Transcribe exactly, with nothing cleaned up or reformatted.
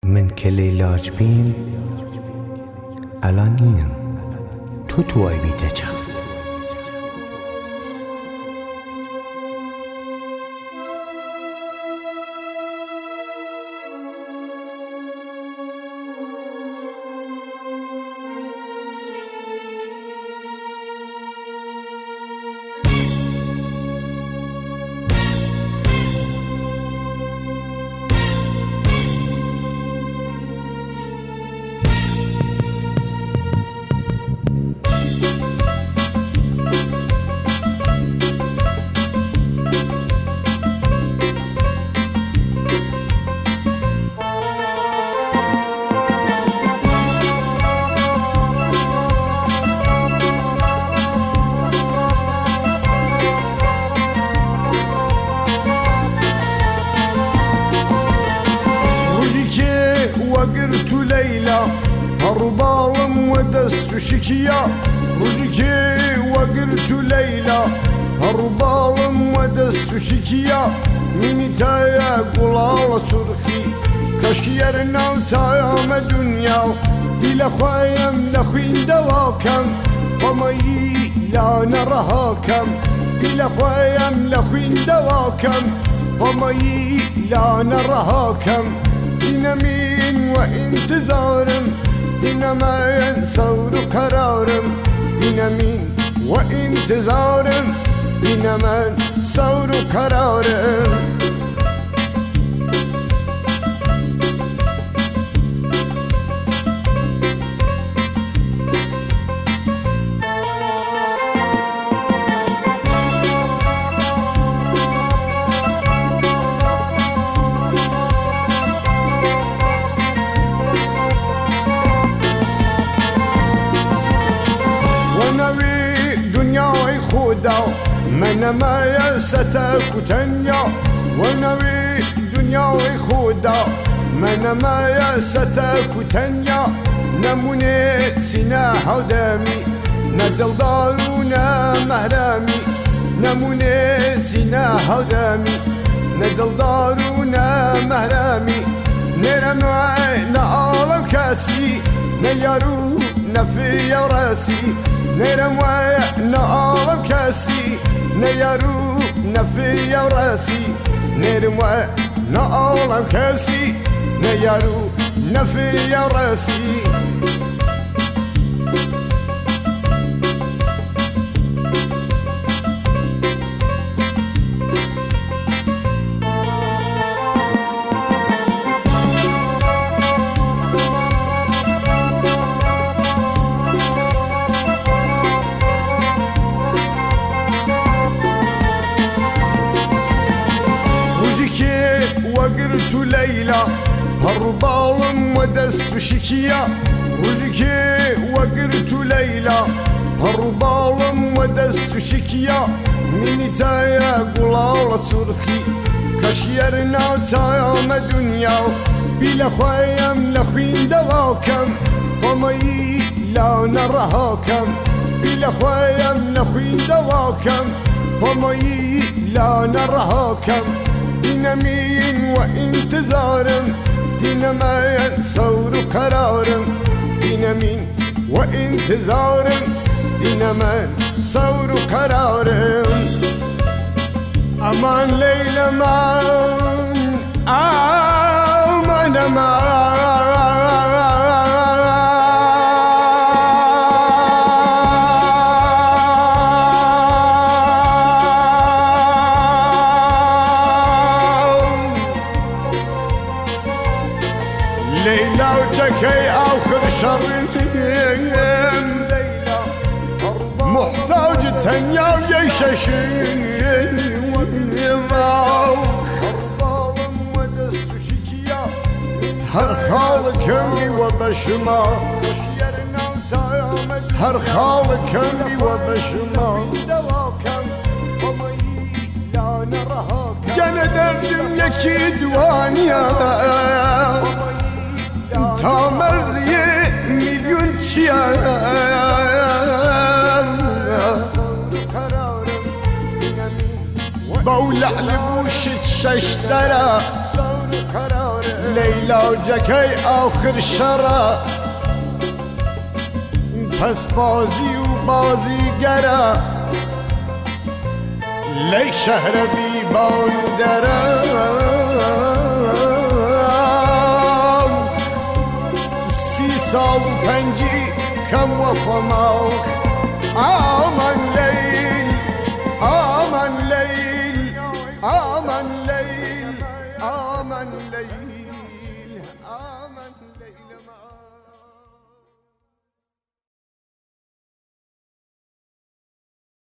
من که لیلاج بیم الان نیم تو تو آی بیده چم وقرت ليلى هربالم ودست شكيا رجكي وقرت ليلى هربالم ودست شكيا من تايا قلال سرخي كشكي يرنا تايا ما دنيا بلا خوايم لخوين دواكم ومي لا نرهاكم بلا خوايم لخوين دواكم ومي لا نرهاكم دينامين وانتظارم دينما ينصور قرارم دينامين وانتظارم دينما ينصور قرارم من ما يستك تنيا ونوي دنيا خودا من ما يستك تنيا نموني سنا حدامي ندل دارونا مهرامي نموني سنا حدامي ندل دارونا مهرامي نرم نعالم كاسي نيارو نفي راسي نرم نعالم كاسي نيارو نفي راسي نرم نعالم كاسي نيارو نفي راسي وقرت ليلى هربالم ودست شكيا رجكي وقرت ليلى هربالم ودست شكيا من تايا قلال سرخي كشيرنا تايا ما دنيا بلا خوايم لخوين دواكم ومي لا نرهاكم بلا خوايم لخوين دواكم ومي لا نرهاكم دينامين وانتظارم دينما ينصور قرارم دينامين وانتظارم دينما ينصور قرارم امان ليلى مان امان امان ليلى وجكي آخر شرين ليلى محتاج تنيا ويششين هر خالق كمي وبشما هر خالق كمي وبشما جانا دردم يكي دوانيا تا مرزی میلیون چیه با لعل بوشت شش دره لیلا جکی آخر شرا پس بازی و بازیگرا لی شهر بی باندرا سی سال و پنجی کم و فماخ آمن لیل آمن لیل آمن لیل آمن لیل آمن لیل